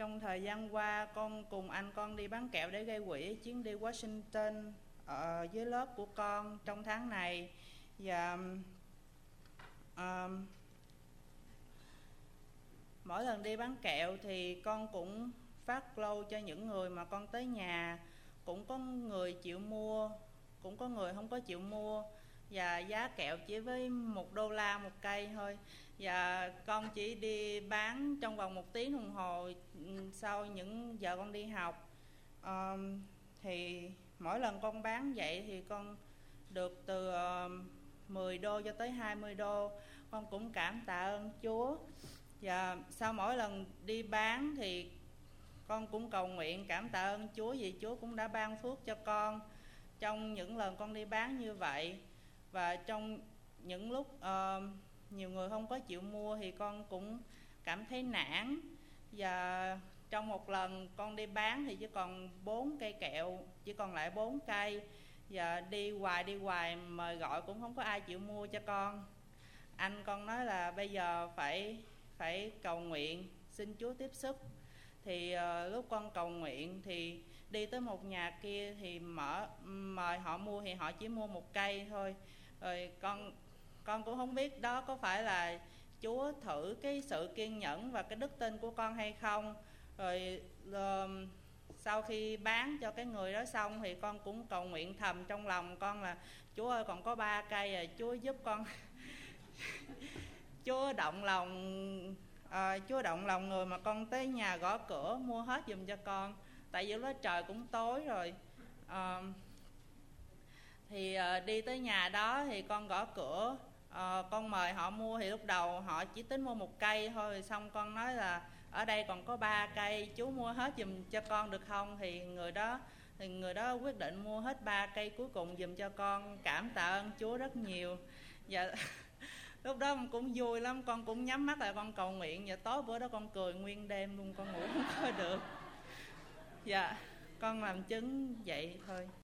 trong thời gian qua con cùng anh con đi bán kẹo để gây quỹ chuyến đi Washington ở dưới lớp của con trong tháng này. Và mỗi lần đi bán kẹo thì con cũng phát lô cho những người mà con tới nhà. Cũng có người chịu mua, cũng có người không có chịu mua, và giá kẹo chỉ với $1 một cây thôi. Và con chỉ đi bán trong vòng 1 tiếng đồng hồ sau những giờ con đi học. Thì mỗi lần con bán vậy thì con được từ $10 cho tới $20. Con cũng cảm tạ ơn Chúa. Và sau mỗi lần đi bán thì con cũng cầu nguyện cảm tạ ơn Chúa vì Chúa cũng đã ban phước cho con trong những lần con đi bán như vậy. Và trong những lúc nhiều người không có chịu mua thì con cũng cảm thấy nản. Và trong một lần con đi bán thì chỉ còn 4 cây kẹo, chỉ còn lại 4 cây. Và đi hoài mời gọi cũng không có ai chịu mua cho con. Anh con nói là bây giờ phải cầu nguyện xin Chúa tiếp sức. Thì lúc con cầu nguyện thì đi tới một nhà kia thì mời họ mua thì họ chỉ mua 1 cây thôi. Rồi con cũng không biết đó có phải là Chúa thử cái sự kiên nhẫn và cái đức tin của con hay không. Rồi sau khi bán cho cái người đó xong thì con cũng cầu nguyện thầm trong lòng con là Chúa ơi, còn có 3 cây rồi, Chúa giúp con. Chúa động lòng người mà con tới nhà gõ cửa mua hết giùm cho con. Tại vì lúc đó trời cũng tối rồi. Thì đi tới nhà đó thì con gõ cửa, con mời họ mua. Thì lúc đầu họ chỉ tính mua 1 cây thôi. Xong con nói là ở đây còn có 3 cây, chú mua hết giùm cho con được không? Thì người đó quyết định mua hết 3 cây cuối cùng giùm cho con. Cảm tạ ơn Chúa rất nhiều. Và lúc đó con cũng vui lắm, con cũng nhắm mắt lại con cầu nguyện. Và tối bữa đó con cười nguyên đêm luôn, con ngủ không có được. Dạ, con làm chứng vậy thôi.